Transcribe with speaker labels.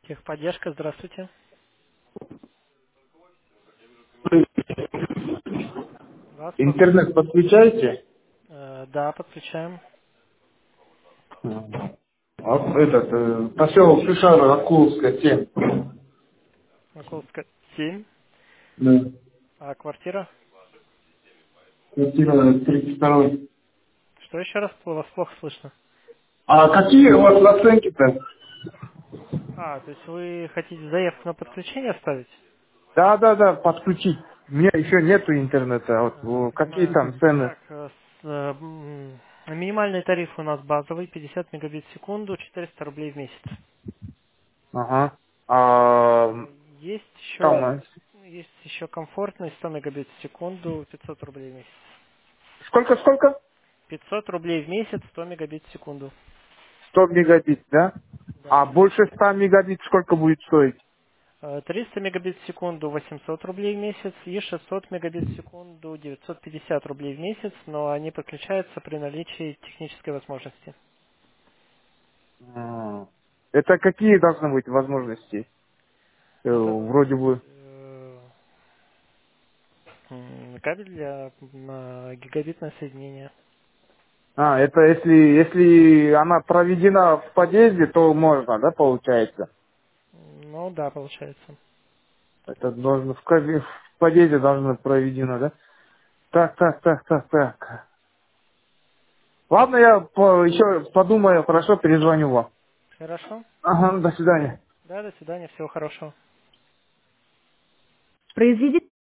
Speaker 1: Техподдержка, здравствуйте. Вас слушаю.
Speaker 2: Интернет подключаете?
Speaker 1: Да, подключаем.
Speaker 2: Вот этот, поселок Шишара, Акуловская, 7.
Speaker 1: Соколовская 7.
Speaker 2: Да.
Speaker 1: А квартира?
Speaker 2: Квартира 32.
Speaker 1: Что еще раз? Вас плохо слышно.
Speaker 2: А какие у вас расценки-то?
Speaker 1: То есть вы хотите заявку на подключение оставить?
Speaker 2: Да, подключить. У меня еще нету интернета. Вот, какие
Speaker 1: Понимаю.
Speaker 2: там цены?
Speaker 1: Так, минимальный тариф у нас базовый, 50 мегабит в секунду, 400 рублей в месяц.
Speaker 2: Ага. А,
Speaker 1: Есть
Speaker 2: там,
Speaker 1: еще, есть еще комфортный 100 мегабит в секунду, 500 рублей в месяц.
Speaker 2: сколько?
Speaker 1: 500 рублей в месяц, 100 мегабит в секунду.
Speaker 2: 100 мегабит, да?
Speaker 1: Да.
Speaker 2: А больше 100 мегабит сколько будет стоить?
Speaker 1: 300 мегабит в секунду 800 рублей в месяц и 600 мегабит в секунду 950 рублей в месяц, но они подключаются при наличии технической возможности.
Speaker 2: А, это какие должны быть возможности?
Speaker 1: Это
Speaker 2: Вроде бы.
Speaker 1: кабель для гигабитное соединение.
Speaker 2: А, это если она проведена в подъезде, то можно, да, получается?
Speaker 1: Ну да, получается.
Speaker 2: Это должно в подъезде должно быть проведено, да? Так. Ладно, я еще подумаю, хорошо, перезвоню вам.
Speaker 1: Хорошо?
Speaker 2: Ага, до свидания.
Speaker 1: Да, до свидания, всего хорошего.
Speaker 2: Произведите